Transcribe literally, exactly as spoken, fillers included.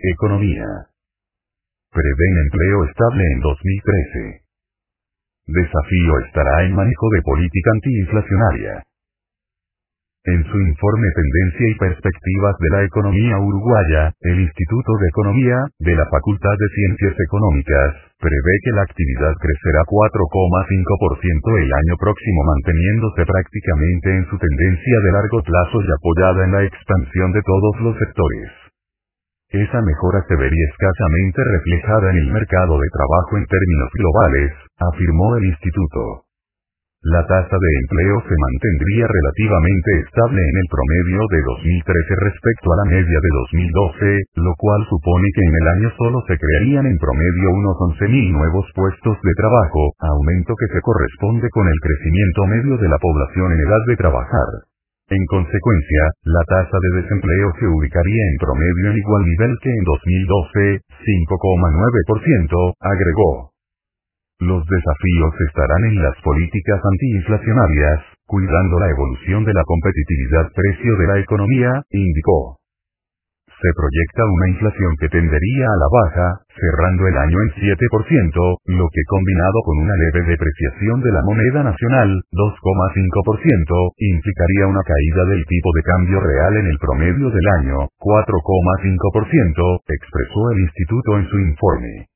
Economía. Prevén empleo estable en dos mil trece. Desafío estará en manejo de política antiinflacionaria. En su informe Tendencia y Perspectivas de la Economía Uruguaya, el Instituto de Economía, de la Facultad de Ciencias Económicas, prevé que la actividad crecerá cuatro coma cinco por ciento el año próximo, manteniéndose prácticamente en su tendencia de largo plazo y apoyada en la expansión de todos los sectores. Esa mejora se vería escasamente reflejada en el mercado de trabajo en términos globales, afirmó el instituto. La tasa de empleo se mantendría relativamente estable en el promedio de dos mil trece respecto a la media de dos mil doce, lo cual supone que en el año solo se crearían en promedio unos once mil nuevos puestos de trabajo, aumento que se corresponde con el crecimiento medio de la población en edad de trabajar. En consecuencia, la tasa de desempleo se ubicaría en promedio en igual nivel que en dos mil doce, cinco coma nueve por ciento, agregó. Los desafíos estarán en las políticas antiinflacionarias, cuidando la evolución de la competitividad-precio de la economía, indicó. Se proyecta una inflación que tendería a la baja, cerrando el año en siete por ciento, lo que combinado con una leve depreciación de la moneda nacional, dos coma cinco por ciento, implicaría una caída del tipo de cambio real en el promedio del año, cuatro coma cinco por ciento, expresó el instituto en su informe.